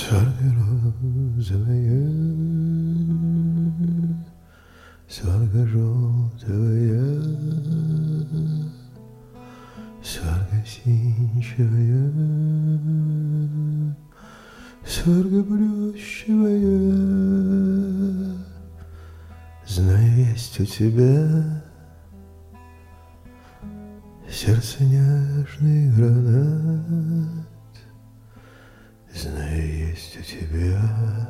Сварго-розовая, сварго-желтовая, сварго-синчевая, сварго-плющевая. Знаю, есть у тебя сердце нежный гранат. Знаю, есть у тебя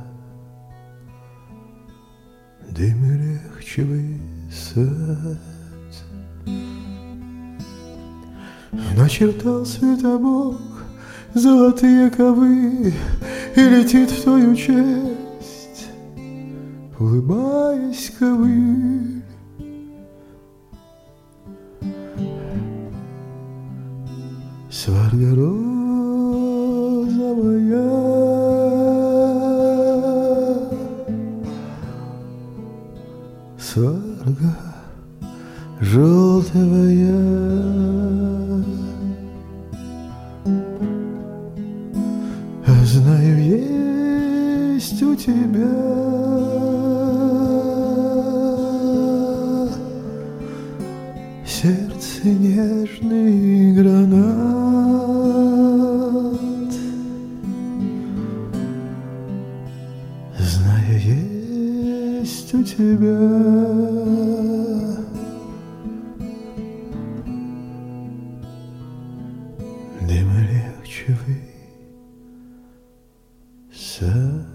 дым и легче высать. Начертал светобок золотые ковы и летит в твою честь, улыбаясь ковыль. Сварго-розовая, сварго-желтовая, знаю, есть у тебя сердце нежный гранат. Знаю, есть у тебя дым легче высать.